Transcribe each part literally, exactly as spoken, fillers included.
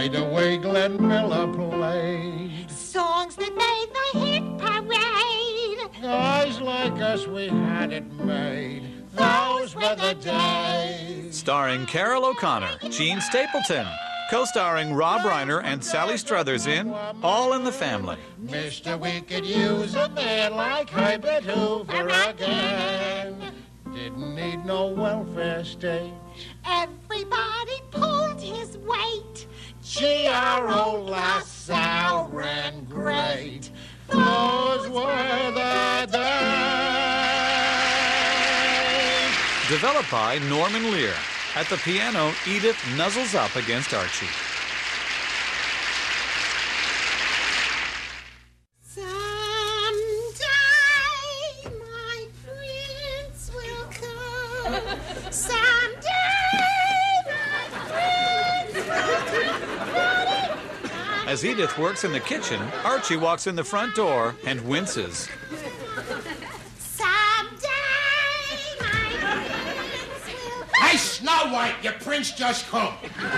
by the way Glenn Miller played. Songs that made the hit parade. Guys like us, we had it made. Those were the days. Starring Carol O'Connor, Gene Stapleton, co-starring Rob Reiner and Sally Struthers in All in the Family. Mister We could use a man like Herbert Hoover again. Didn't need no welfare state. Everybody pulled his weight. Gee, our old LaSalle ran great. Those were the days. Developed by Norman Lear. At the piano, Edith nuzzles up against Archie. Someday my prince will come. Someday my prince will come. As Edith works in the kitchen, Archie walks in the front door and winces. Hey, Snow White, your prince just come.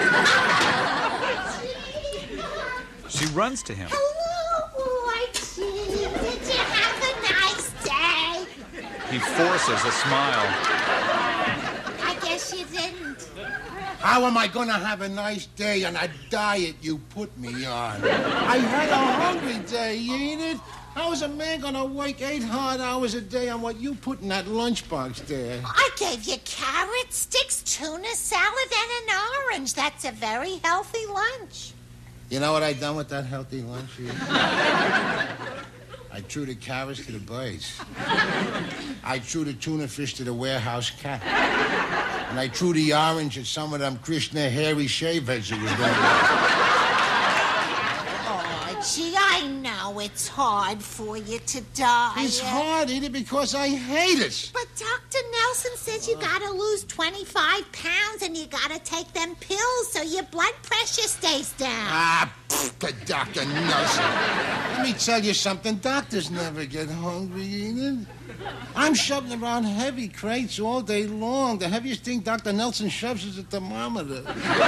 She runs to him. Hello, Archie. Did you have a nice day? He forces a smile. I guess you didn't. How am I going to have a nice day on a diet you put me on? I had a hungry day, ain't it? How is a man going to work eight hard hours a day on what you put in that lunchbox there? I gave you carrot sticks, tuna salad, and an orange. That's a very healthy lunch. You know what I done with that healthy lunch? I threw the carrots to the birds. I threw the tuna fish to the warehouse cat. And I threw the orange at some of them Krishna hairy shaveheads who was going. Gee, I know it's hard for you to die. It's hard, ain't it? Because I hate it. But Doctor Nelson says you gotta lose twenty-five pounds and you gotta take them pills so your blood pressure stays down. Ah, pfft, the Doctor Nelson. Let me tell you something. Doctors never get hungry, ain't it? I'm shoving around heavy crates all day long. The heaviest thing Doctor Nelson shoves is a thermometer.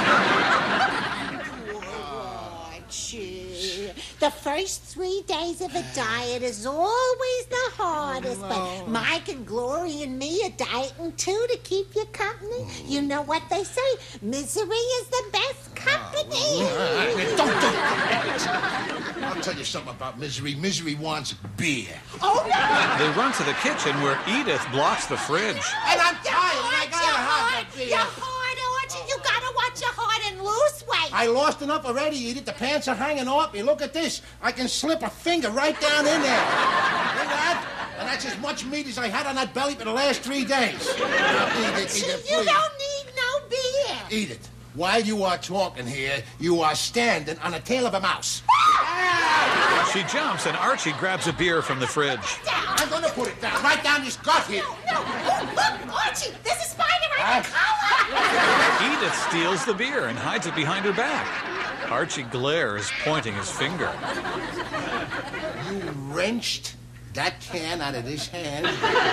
The first three days of a diet is always the hardest, but Mike and Gloria and me are dieting too to keep you company. You know what they say, misery is the best company. Oh, don't do that. I'll tell you something about misery. Misery wants beer. Oh, no! They run to the kitchen where Edith blocks the fridge. And I'm tired, and I gotta have the beer. You're hard, Archie. You gotta watch your heart and lose weight. I lost enough already, Edith. The pants are hanging off me. Look at this. I can slip a finger right down in there. Look at that. And that's as much meat as I had on that belly for the last three days. Now, Edith, Edith, you please. don't need no beer. Edith, while you are talking here, you are standing on the tail of a mouse. She jumps and Archie grabs a beer from the fridge. I'm going to put it down, right down his gut here. No, no. Look, Archie, there's a spider on the collar. Edith steals the beer and hides it behind her back. Archie glares, pointing his finger. You wrenched that can out of this hand?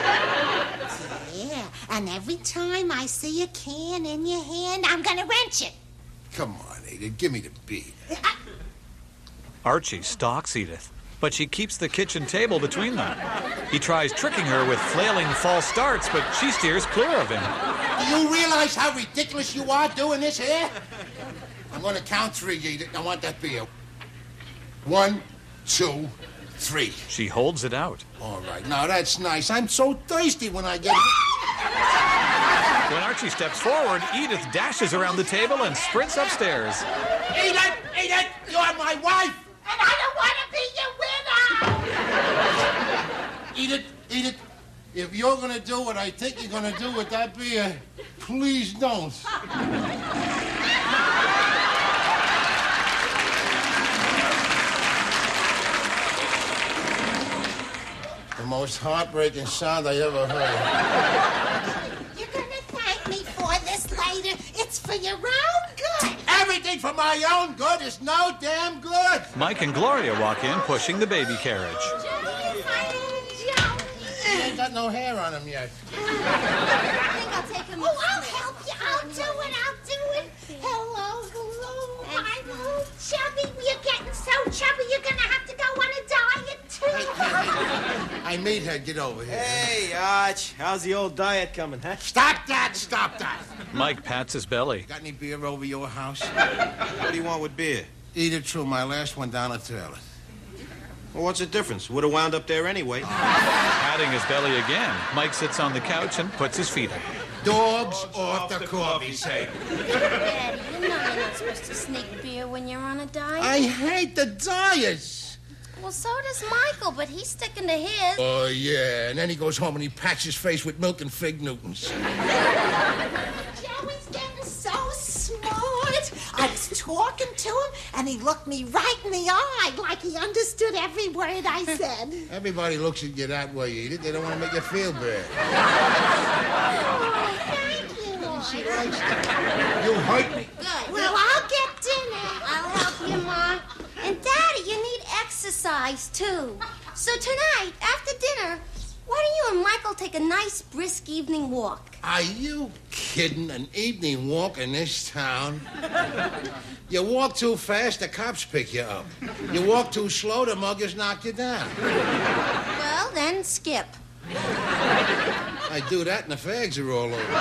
Yeah, and every time I see a can in your hand, I'm going to wrench it. Come on, Edith, give me the beer. I... Archie stalks Edith, but she keeps the kitchen table between them. He tries tricking her with flailing false starts, but she steers clear of him. Do you realize how ridiculous you are doing this here? I'm going to count three, Edith. I want that beer. One, two, three. She holds it out. All right. Now, that's nice. I'm so thirsty when I get... When Archie steps forward, Edith dashes around the table and sprints upstairs. Edith! Edith! You're my wife! And I don't want to be your winner! Edith, Edith, if you're going to do what I think you're going to do with that beer, please don't. The most heartbreaking sound I ever heard. You're going to thank me for this later. It's for your own good. Everything for my own good is no damn good. Mike and Gloria walk in, pushing the baby carriage. He ain't got no hair on him yet. I think I'll take him. Oh, I'll help you. I'll do it. I'll do it. Hello, hello. Hi, hello. Hey, meathead, get over here. Hey, Arch. How's the old diet coming, huh? Stop that! Stop that! Mike pats his belly. Got any beer over your house? What do you want with beer? Eat it through. My last one down the toilet. Well, what's the difference? Would have wound up there anyway. Patting his belly again, Mike sits on the couch and puts his feet up. Dogs off the coffee table. Daddy, you know you're not supposed to sneak beer when you're on a diet. I hate the diets. Well, so does Michael, but he's sticking to his. Oh, yeah. And then he goes home and he pats his face with milk and fig Newtons. Joey's getting so smart. I was talking to him, and he looked me right in the eye like he understood every word I said. Everybody looks at you that way, Edith. They don't want to make you feel bad. Oh, thank you. She likes that. You hurt me. Good. Well, I'll get dinner. I'll help you, Ma. And, Daddy, you need exercise, too. So tonight, after dinner, why don't you and Michael take a nice, brisk evening walk? Are you kidding? An evening walk in this town? You walk too fast, the cops pick you up. You walk too slow, the muggers knock you down. Well, then skip. I do that and the fags are all over.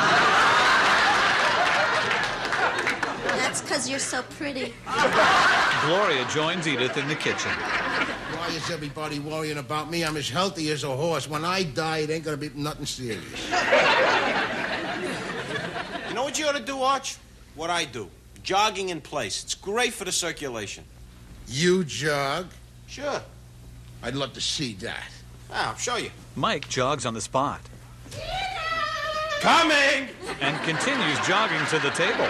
That's because you're so pretty. Gloria joins Edith in the kitchen. Why is everybody worrying about me? I'm as healthy as a horse. When I die, it ain't gonna be nothing serious. You know what you ought to do, Arch? What I do. Jogging in place. It's great for the circulation. You jog? Sure. I'd love to see that. Ah, I'll show you. Mike jogs on the spot Coming! and continues jogging to the table.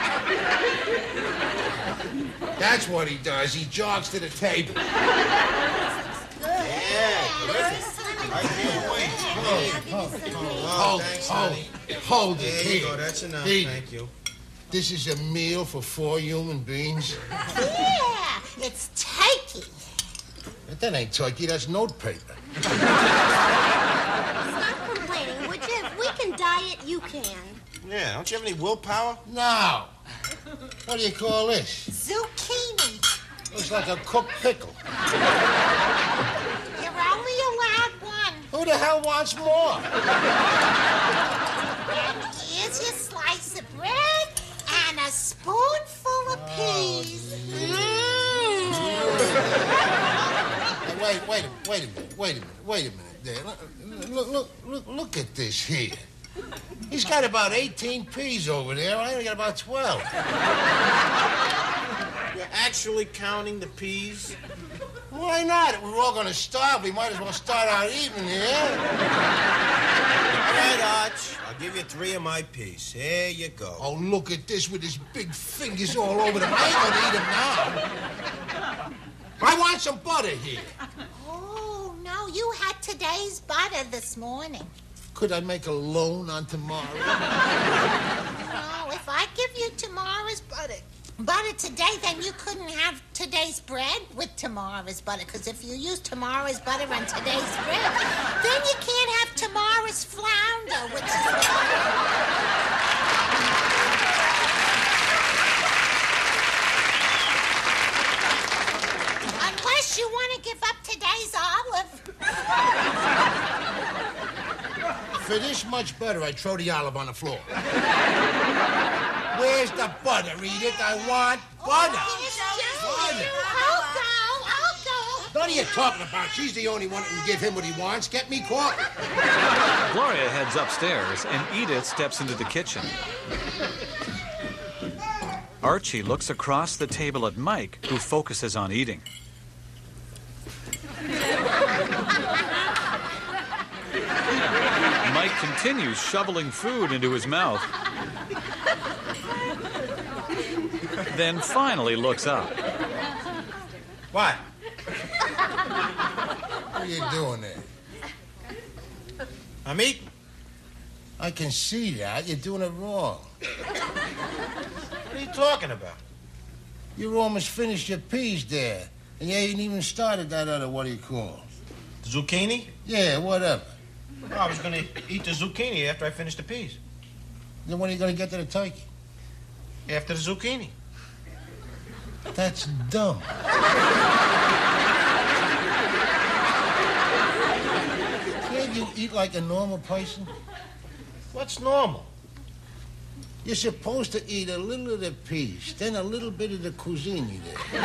That's what he does. He jogs to the table. Hold, hold, hold it. There you Here. go. That's enough. Here. Thank you. This is a meal for four human beings. Yeah, it's turkey. But that ain't turkey, that's notepaper. Stop complaining, would you? If we can diet, you can. Yeah, don't you have any willpower? No. What do you call this? Zucchini. Looks like a cooked pickle. You're only allowed one. Who the hell wants more? And here's your slice of bread and a spoonful of peas. Hey, wait, wait, wait a minute, wait a minute, wait a minute there. Look, look, look, look at this here. He's got about eighteen peas over there. I only got about twelve. You're actually counting the peas? Why not? If we're all going to starve, we might as well start our evening here. All right, Arch. I'll give you three of my peas. Here you go. Oh, look at this with his big fingers all over them. I ain't going to eat them now. I want some butter here. Oh, no, you had today's butter this morning. Could I make a loan on tomorrow? No, if I give you tomorrow's butter, butter today, then you couldn't have today's bread with tomorrow's butter. Because if you use tomorrow's butter on today's bread, then you can't have tomorrow's flounder, which is... Unless you want to give up today's olive. For this much butter, I'd throw the olive on the floor. Where's the butter, Edith? I want butter. Butter. I'll go. I'll go. What are you talking about? She's the only one that can give him what he wants. Get me coffee. Gloria heads upstairs and Edith steps into the kitchen. Archie looks across the table at Mike, who focuses on eating. Mike continues shoveling food into his mouth. Then finally looks up. What? What are you doing there? I'm eating. I can see that. You're doing it wrong. What are you talking about? You almost finished your peas there. And you ain't even started that other, what do you call it? Zucchini? Yeah, whatever. Well, I was going to eat the zucchini after I finished the peas. Then when are you going to get to the turkey? After the zucchini. That's dumb. eat like a normal person? What's normal? You're supposed to eat a little of the peas, then a little bit of the cuisine there.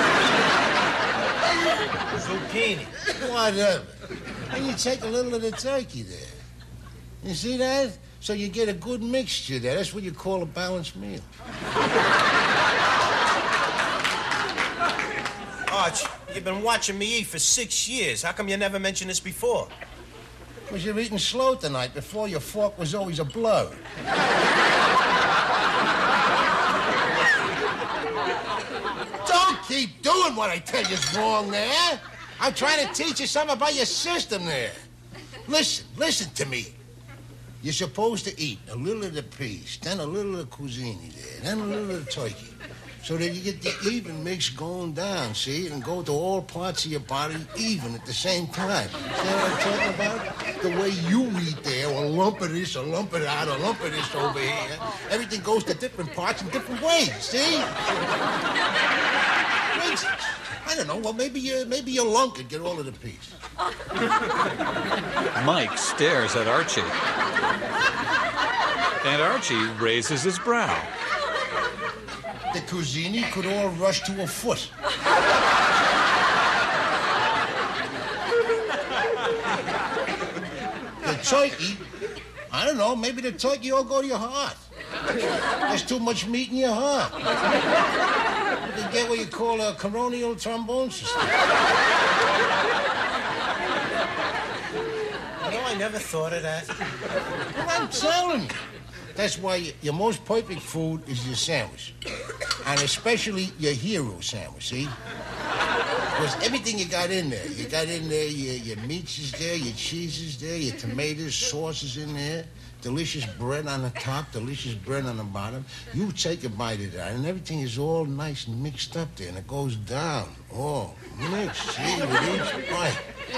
Zucchini. Whatever. And you take a little of the turkey there. You see that? So you get a good mixture there. That's what you call a balanced meal. Arch, you've been watching me eat for six years. How come you never mentioned this before? Because you're eating slow tonight. Before, your fork was always a blow. Don't keep doing what I tell you is wrong there. I'm trying to teach you something about your system there. Listen, listen to me. You're supposed to eat a little of the peas, then a little of the cuisine there, then a little of the turkey, so that you get the even mix going down, see? And go to all parts of your body even at the same time. See what I'm talking about? The way you eat there, a lump of this, a lump of that, a lump of this over here. Everything goes to different parts in different ways, see? For instance, I don't know, well, maybe, you, maybe your lung could get all of the peas. Mike stares at Archie. And Archie raises his brow. The cuisine could all rush to a foot. The turkey, I don't know, maybe the turkey all go to your heart. There's too much meat in your heart. You can get what you call a coronal trombone system. You know, I never thought of that. Well, I'm telling you. That's why you, your most perfect food is your sandwich. And especially your hero sandwich, see? Because everything you got in there, you got in there, your, your meats is there, your cheese is there, your tomatoes, sauce is in there, delicious bread on the top, delicious bread on the bottom. You take a bite of that, and everything is all nice and mixed up there, and it goes down, all mixed, see, with each bite.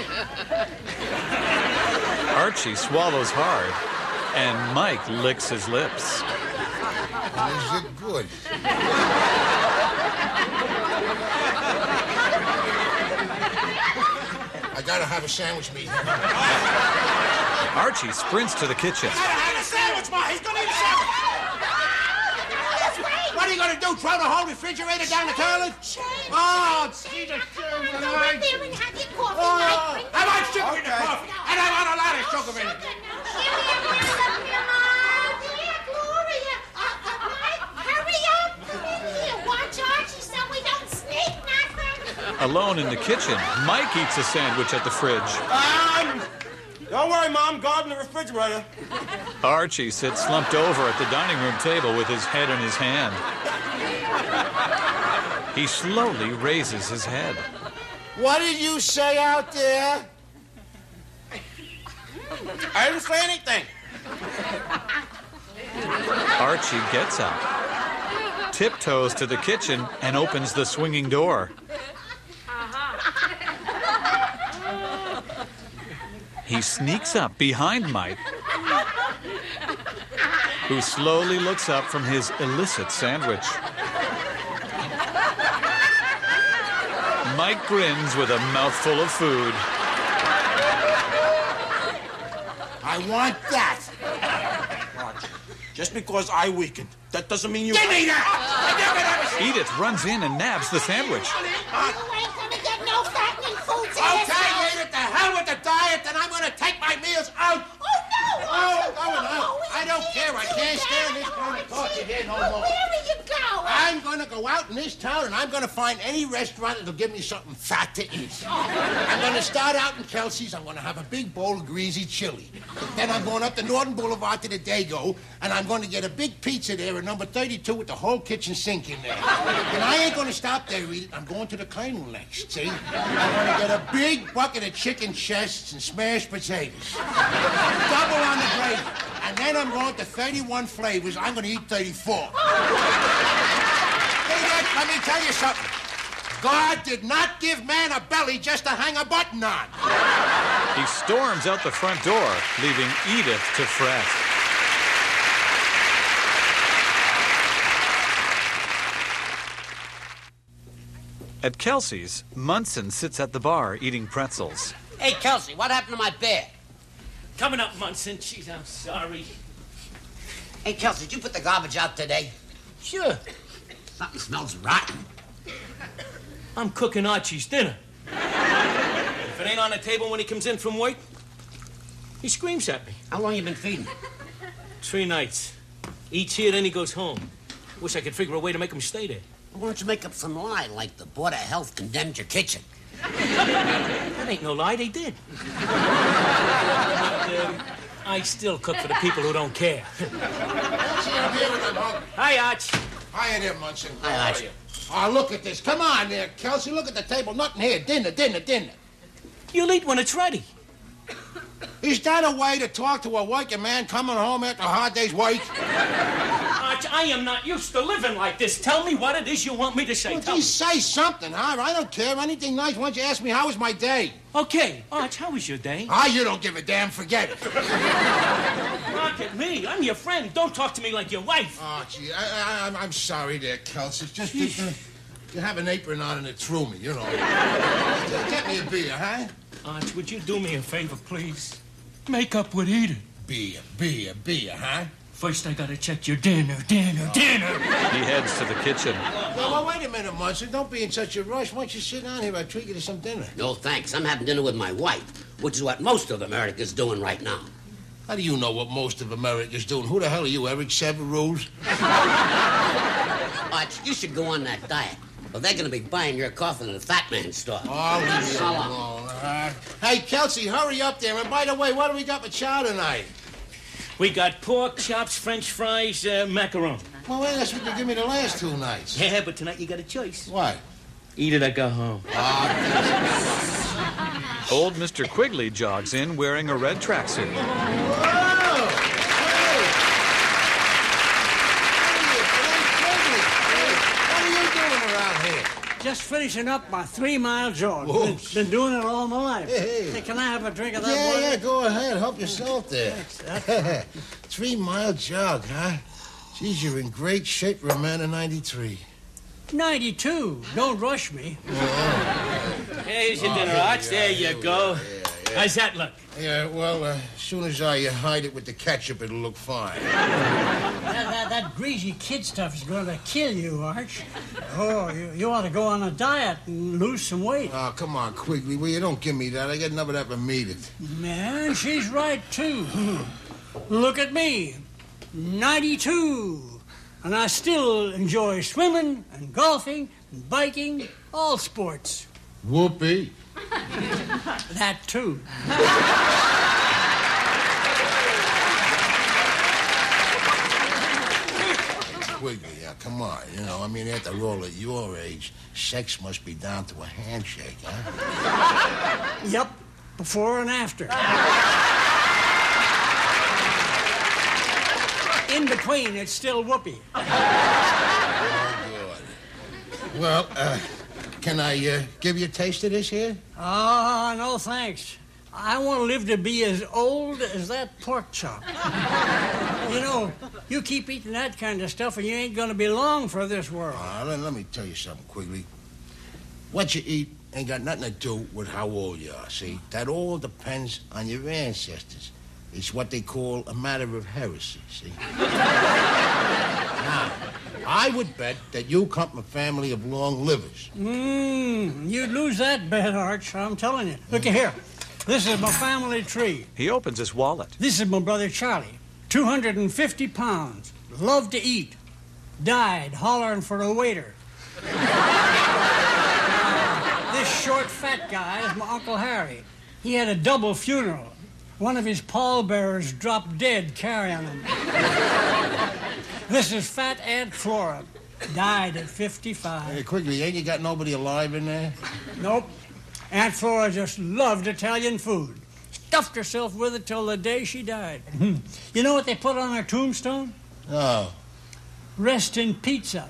Archie swallows hard, and Mike licks his lips. Is it good? I gotta have a sandwich meat. Archie sprints to the kitchen. I gotta have a sandwich, Ma. He's gonna eat a sandwich. What are you gonna do? Throw the whole refrigerator down the toilet? Oh, Jesus. Go in there and have your coffee, Oh, Mike. I want sugar in the coffee, and I want a lot of sugar in it. Dear Gloria, uh, uh, Mike, hurry up. Come in here. Watch Archie so we don't sneak nothing. Alone in the kitchen, Mike eats a sandwich at the fridge. Um, don't worry, Mom. Guarding the refrigerator. Archie sits slumped over at the dining room table with his head in his hand. He slowly raises his head. What did you say out there? I didn't say anything. Archie gets up, tiptoes to the kitchen, and opens the swinging door. He sneaks up behind Mike, who slowly looks up from his illicit sandwich. Mike grins with a mouthful of food. I want that. Just because I weakened, that doesn't mean you... Give me that! Edith runs in and nabs the sandwich. You ain't gonna get no fattening foods in this Okay, house. Edith, the hell with the diet, then I'm gonna take my meals out. Oh, no. Oh, no, no. Oh, I don't care. I can't stand this down, kind of torture Archie. here no Well, more. where are you going? I'm gonna go out in this town and I'm gonna find any restaurant that'll give me something fat to eat. I'm gonna start out in Kelsey's. I'm gonna have a big bowl of greasy chili. Then I'm going up the Northern Boulevard to the Dago, and I'm gonna get a big pizza there at number thirty-two with the whole kitchen sink in there. And I ain't gonna stop there, Edith. I'm going to the Colonel next, see? I'm gonna get a big bucket of chicken chests and smashed potatoes. Double on the gravy. And then I'm going to thirty-one flavors. I'm gonna eat thirty-four. Hey, Dad, let me tell you something. God did not give man a belly just to hang a button on. He storms out the front door, leaving Edith to fret. At Kelsey's, Munson sits at the bar eating pretzels. Hey, Kelsey, what happened to my bear? Coming up, Munson. Jeez, I'm sorry. Hey, Kelsey, did you put the garbage out today? Sure. Something smells rotten. I'm cooking Archie's dinner. If it ain't on the table when he comes in from work, he screams at me. How long you been feeding? Three nights. Eats here, then he goes home. Wish I could figure a way to make him stay there. Why don't you make up some lie like the Board of Health condemned your kitchen? That ain't no lie, they did. But, um, I still cook for the people who don't care. Hi, Arch. Hiya there, Munson. Hi, Arch. Oh, look at this. Come on there, Kelsey. Look at the table. Nothing here. Dinner, dinner, dinner. You'll eat when it's ready. Is that a way to talk to a working man coming home after a hard day's work? Arch, I am not used to living like this. Tell me what it is you want me to say. Well, Tell geez, say something, huh? I don't care. Anything nice. Why don't you ask me how was my day? me. Okay, Arch, how was your day? Ah, you don't give a damn. Forget it. Look at me. I'm your friend. Don't talk to me like your wife. Oh, gee, I, I, I'm, I'm sorry there, Kelsey. It's just that, uh, you have an apron on and it threw me, you know. Get me a beer, huh? Arch, would you do me a favor, please? Make up with Edith. Beer, beer, beer, huh? First, I gotta check your dinner, dinner, dinner. He heads to the kitchen. Well, well, wait a minute, Munson. Don't be in such a rush. Why don't you sit down here? I'll treat you to some dinner. No, thanks. I'm having dinner with my wife, which is what most of America's doing right now. How do you know what most of America's doing? Who the hell are you, Eric Severus? Arch, you should go on that diet. Well, they're going to be buying your coffin at a fat man's store. Oh, leave me alone. All right. Hey, Kelsey, hurry up there. And by the way, what do we got for chow tonight? We got pork chops, French fries, uh, macaron. Well, wait, that's what you give me the last two nights. Yeah, but tonight you got a choice. What? Eat it or go home. Old Mister Quigley jogs in wearing a red tracksuit. Whoa! Hey! Hey, what are you doing around here? Just finishing up my three-mile jog. Been, Whoa. been doing it all my life. Hey. Hey, can I have a drink of that Yeah, water? yeah, go ahead. Help yourself there. Thanks. Three-mile jog, huh? Geez, you're in great shape for a man of ninety-three. ninety-two. Don't rush me. Here's your Oh, dinner, here Arch. we There are, you here we go. are. Yeah, yeah. How's that look? Yeah, well, uh, as soon as I uh, hide it with the ketchup, it'll look fine. That, that, that greasy kid stuff is going to kill you, Arch. Oh, you, you ought to go on a diet and lose some weight. Oh, come on, Quigley. Well, you don't give me that. I get enough of that for meat. Man, she's right, too. Look at me. ninety-two. And I still enjoy swimming and golfing and biking, all sports. Whoopee. That, too. Quigley, yeah, come on. You know, I mean, after all, at your age, sex must be down to a handshake, huh? Yep, before and after. In between, it's still whoopee. Oh, good. Well, uh, can I uh, give you a taste of this here? Ah, no thanks. I want to live to be as old as that pork chop. You know, you keep eating that kind of stuff and you ain't going to be long for this world. Uh, let, let me tell you something, Quigley. What you eat ain't got nothing to do with how old you are, see? That all depends on your ancestors. It's what they call a matter of heresy, see? Now, I would bet that you come from a family of long livers. Mmm, you'd lose that bet, Arch, I'm telling you. Look here. This is my family tree. He opens his wallet. This is my brother Charlie. two hundred fifty pounds. Loved to eat. Died hollering for a waiter. This short, fat guy is my Uncle Harry. He had a double funeral. One of his pallbearers dropped dead carrying him. This is fat Aunt Flora. Died at fifty-five. Hey, Quigley, ain't you got nobody alive in there? Nope. Aunt Flora just loved Italian food. Stuffed herself with it till the day she died. You know what they put on her tombstone? Oh. Rest in pizza.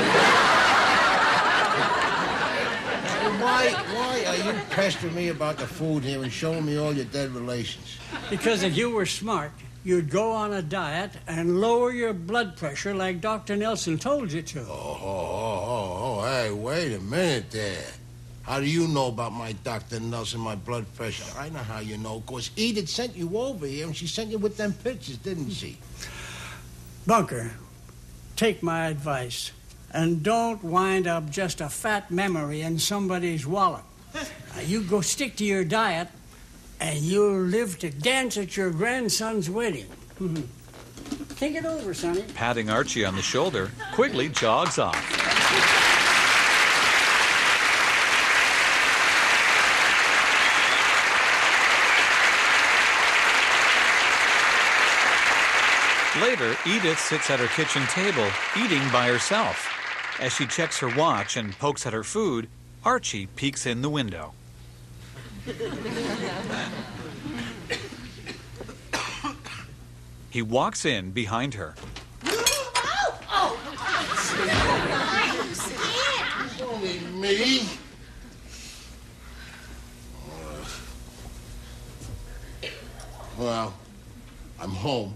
Why, why are you pestering me about the food here and showing me all your dead relations? Because if you were smart, you'd go on a diet and lower your blood pressure like Doctor Nelson told you to. Oh, oh, oh, oh, oh, hey, wait a minute there. How do you know about my Doctor Nelson, my blood pressure? I know how you know, because Edith sent you over here, and she sent you with them pictures, didn't she? Bunker, take my advice, and don't wind up just a fat memory in somebody's wallet. Now, you go stick to your diet, and you'll live to dance at your grandson's wedding. Think it over, Sonny. Patting Archie on the shoulder, Quigley jogs off. Later, Edith sits at her kitchen table, eating by herself. As she checks her watch and pokes at her food, Archie peeks in the window. He walks in behind her. Oh, oh. I'm scared. Only me? Well, I'm home.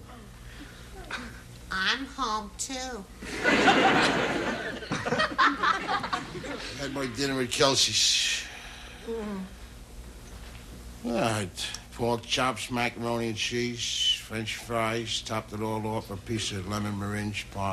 I'm home, too. Had my dinner at Kelsey's. Mm. All right. Pork chops, macaroni and cheese, French fries, topped it all off with a piece of lemon meringue pie.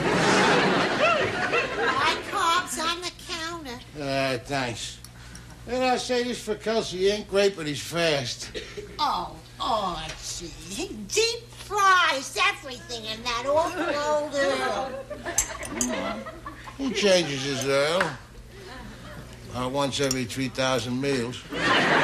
My carbs on the counter. Uh, thanks. And I'll say this for Kelsey, he ain't great, but he's fast. Oh, Archie. He deep fries everything in that awful old Earl. He changes his Earl. Uh, once every three thousand meals. It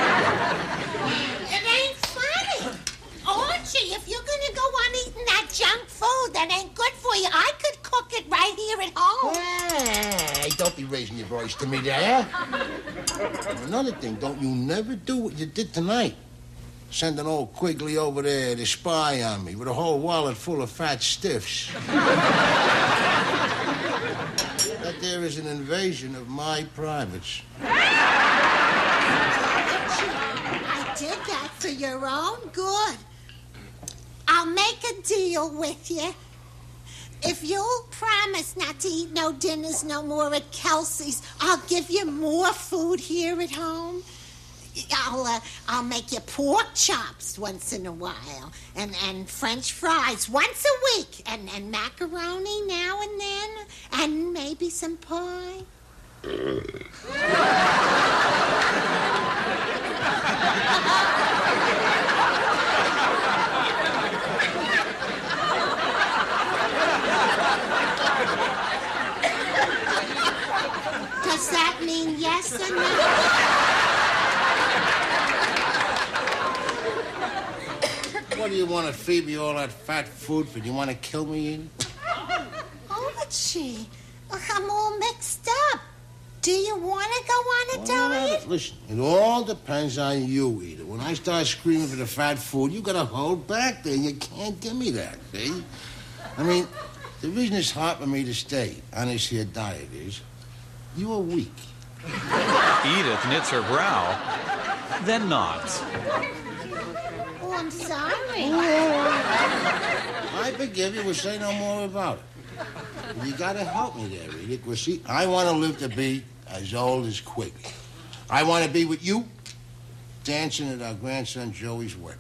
ain't funny. Archie, if you're going to go on eating that junk food that ain't good for you, I could cook it right here at home. Hey, don't be raising your voice to me there. Another thing, don't you never do what you did tonight. Sending old Quigley over there to spy on me with a whole wallet full of fat stiffs. That there is an invasion of my privates. I did that for your own good. I'll make a deal with you. If you'll promise not to eat no dinners no more at Kelsey's, I'll give you more food here at home. I'll uh, I'll make you pork chops once in a while, and, and French fries once a week, and, and macaroni now and then, and maybe some pie. Does that mean yes or no? What do you want to feed me all that fat food for? Do you want to kill me, Edith? Archie, I'm all mixed up. Do you want to go on a All diet? right, listen, it all depends on you, Edith. When I start screaming for the fat food, you gotta hold back there. You can't give me that, see? I mean, the reason it's hard for me to stay on this here diet is you are weak. Edith knits her brow, then nods. Oh, I'm sorry. I forgive you. We'll say no more about it. You gotta help me there, Edith. Because, see, I want to live to be as old as Quigley. I want to be with you, dancing at our grandson Joey's wedding.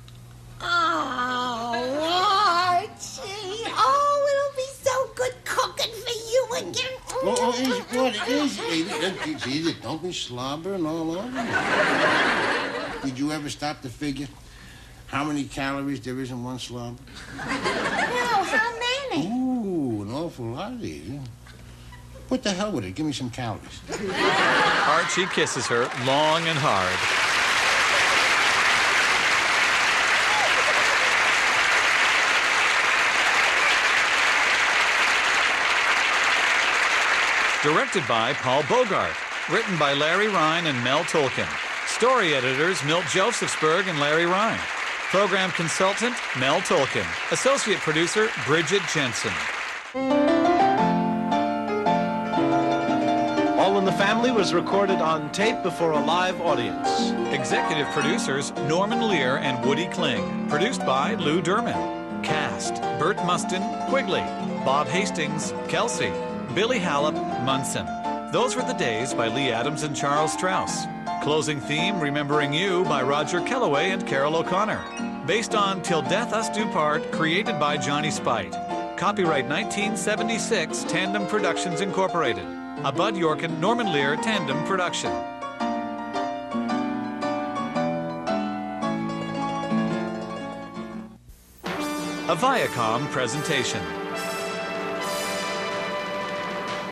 Oh, Archie. Oh, it'll be so good cooking for you again. Oh, oh, easy, what? Easy, Edith. It's easy. Don't be slobbering all over me. Did you ever stop to figure how many calories there is in one slobber? No, how many? Ooh, an awful lot of these. What the hell with it? Give me some calories. Archie kisses her long and hard. Directed by Paul Bogart. Written by Larry Ryan and Mel Tolkien. Story editors Milt Josephsberg and Larry Ryan. Program consultant Mel Tolkien. Associate producer Bridget Jensen. All in the Family was recorded on tape before a live audience. Executive producers Norman Lear and Woody Kling. Produced by Lou Derman. Cast: Burt Mustin, Quigley; Bob Hastings, Kelsey; Billy Hallop, Munson. Those Were the Days by Lee Adams and Charles Strauss. Closing theme, Remembering You by Roger Kellaway and Carol O'Connor. Based on Till Death Us Do Part, created by Johnny Spite. Copyright nineteen seventy-six, Tandem Productions Incorporated. A Bud Yorkin, Norman Lear tandem production. A Viacom presentation.